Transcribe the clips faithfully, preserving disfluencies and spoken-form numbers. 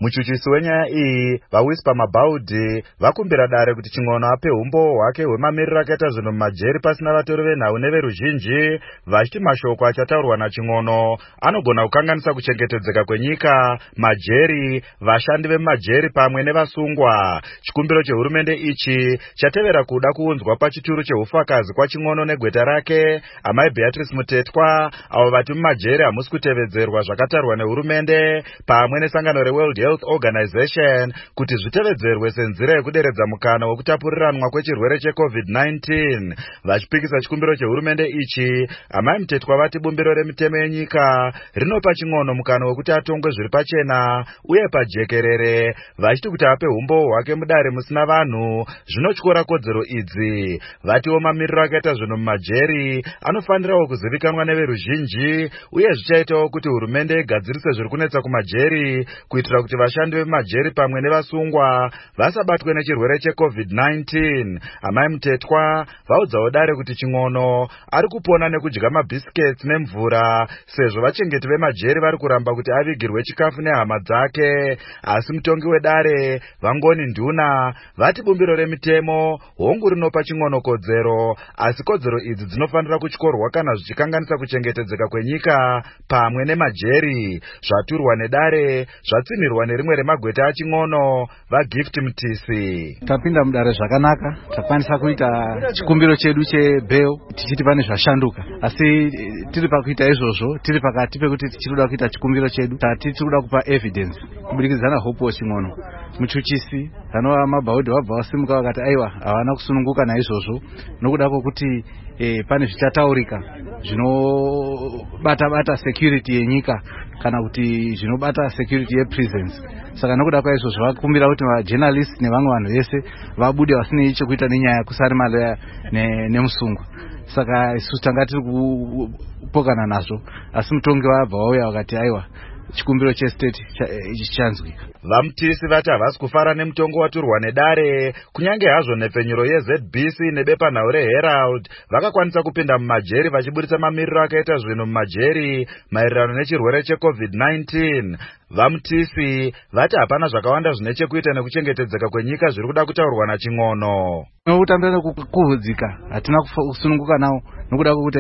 Muchuchisi wenyaya iyi vaWhisper Mabaudi vakumbira dare kuti Ching'ono ape umbo hwake hwemamiriro akaita zvinhu mumajeri pasina vatori venhau neveruzhinji, vachiti mashoko achataurwa naChing'ono anogona kukanganisa kuchengetedzeka kwenyika, majeri, vashandi vemumajeri pamwe nevasungwa. Chikumbiro chehurumende ichi chatevera kuda kuunzwa pachituru cheufakazi kwaChing'ono negweta rake amai Beatrice Mutetwa, avo vati mumajeri hamusi kutevedzerwa zvakatarwa nehurumende pamwe nesangano reWorld Health Organization kuti zvitevedzerwe senzira yekuderedza mukana wekutapuriranwa kwechirwere cheCovid nineteen. Vachipikisa chikumbiro chehurumende ichi, amai Mutetwa vati bumbiro remitemo yenyika rinopa Ching'ono mukana wekuti atongwe zviri pachena uye pajekerere, vachiti kuti ape umbo hwake mudare musina vanhu zvinotyora kodzero idzi. Vatiwo mamiriro akaita zvinhu mumajeri anofanirawo kuzivikanwa neveruzhinji uye zvichaitawo kuti hurumende igadzirise zviri kunetsa kumajeri kuitira kuti vashandi vemumajeri pamwe nevasungwa vasabatwe nechirwere cheCovid nineteen. Amai Mutetwa vaudzawo dare kuti Ching'ono ari kupona nekudya mabhisiketsi nemvura sezvo vachengeti vemajeri vari kuramba kuti avigirwe chikafu nehama dzake, asi mutongi wedare Vangoni Nduna vati bumbiro remitemo hongu rinopa Ching'ono kodzero, asi kodzero idzi dzinofanira kutyorwa kana zvichikanganisa kuchengetedzeka kwenyika pamwe nemajeri. Zvaturwa nedare zvatsinirwa nerimwe remagweta aChing'ono, vaGift Mutisi. Tapinda mudare zvakanaka, takwanisa kuita chikumbiro chedu chebail tichiti pane zvashanduka, asi tiri pakuita izvozvo tiri pakati pekuti tichida kuita chikumbiro chedu tati tiri kupa evidence kubudikidza naHope Ching'ono. Muchuchisi hanova Mabaudi vabva vasimuka vakati aiwa havana kusununguka naizvozvo nokuda kwokuti e, pane zvichataurika zvinobata bata security yenyika kana kuti zvinobata security yeprisons. Saka nokuda kwaizvozvo vakumbira kuti vajournalists nevamwe vanhu vese vabude vasinei chekuita nenyaya yekusarimala nemusungwa. Saka isusu tanga tiri kupokana nazvo, asi mutongi vabva vauya vakati aiwa chikumbiro chestate chichanzwika. Vamutisi vati havasi kufara nemutongo waturwa nedare, kunyange hazvo nhepfenyuro yeZ B C nebepanhau reHerald vakakwanisa kupinda mumajeri vachiburitsa mamiriro akaita zvinhu mumajeri maererano nechirwere cheCovid nineteen. Vamutisi vati hapana zvakawanda zvine chekuita nekuchengetedzeka kwenyika zviri kuda kutaurwa naChing'ono. Nokutambira nekukuhudzika hatina kusununguka nawo nokuda kwokuti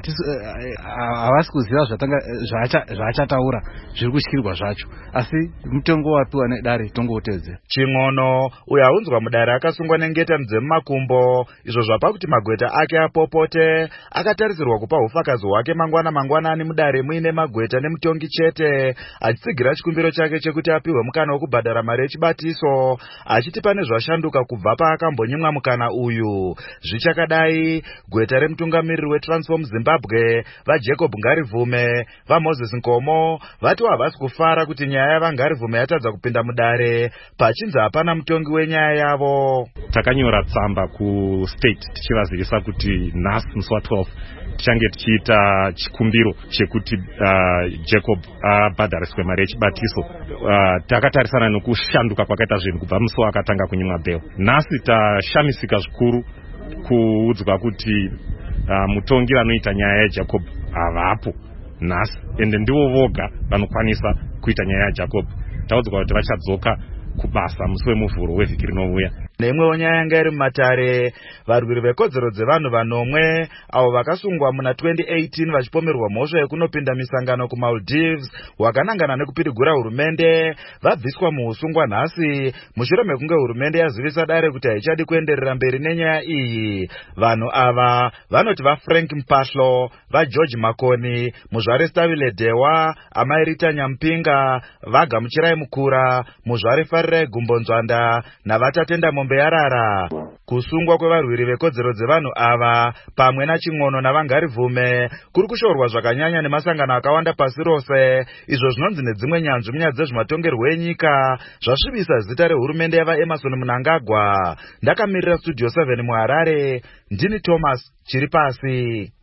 havasi kuziva zvaachataura zviri kutyirwa zvacho, asi mutongo wapiwa nedare tongotedzera. Ching'ono uyo aunzwa mudare akasungwa nengetani dzemumakumbo, izvo zvapa kuti magweta ake apopote. Akatarisirwa kupa ufakazi hwake mangwana mangwanani mudare muine magweta nemutongi chete, achitsigira chikumbiro chake chekuti apiwe mukana wekubhadhara mari yechibatiso, achiti pane zvashanduka kubva paakambonyimwa mukana uyu. Zvichakadai, gweta remutungamiriri weTransform Zimbabwe vaJacob Ngarivume vaMoses Nkomo vati havasi kufara kuti nyaya yavanGarivume yatadza kupinda mudare pachinzi hapana mutongi wenyaya yavo. Takanyora tsamba kustate tichivazivisa kuti nhasi musi wa12 tichange tichiita chikumbiro chekuti uh, Jacob abhadhariswe uh, mari yechibatiso. Uh, takatarisana nekushanduka kwakaita zvinhu kubva musi wakatanga kunyimwa bail. Nhasi tashamisika zvikuru kuudzwa kuti uh, mutongi vanoita nyaya yaJacob havapo nhasi, ende ndivo voga vanokwanisa kuita nyaya yaJacob. Taudzwa kuti vachadzoka kubasa musi wemuvhuro wevhiki rinouya. Neimwewo nyaya yanga iri mumatare, varwiri vekodzero dzevanhu vanomwe avo vakasungwa muna twenty eighteen vachipomerwa mhosva yekunopinda misangano kuMaldives wakanangana nekupirigura hurumende vabviswa muusungwa nhasi mushure mekunge hurumende yazivisa dare kuti haichadi kuenderera mberi nenyaya iyi. Vanhu ava vanoti vaFrank Mpahlo, vaGeorge Makoni, muzvare Stavile Dewa, amai Rita Nyampinga, vaGamuchirai Mukura, muzvare Farirai Gumbonzwanda navatatenda Mombe Yarara. Kusungwa kwevarwiri vekodzero dzevanhu ava pamwe naChing'ono navanGarivume kuri kushorwa zvakanyanya nemasangano akawanda pasi rose, izvo zvinonzi nedzimwe nyanzvi munyaya dzezvematongerwo enyika zvasvibisa zita rehurumende yavaEmerson Mnangagwa. Ndakamirira Studio seven muHarare, ndini Thomas Chiripasi.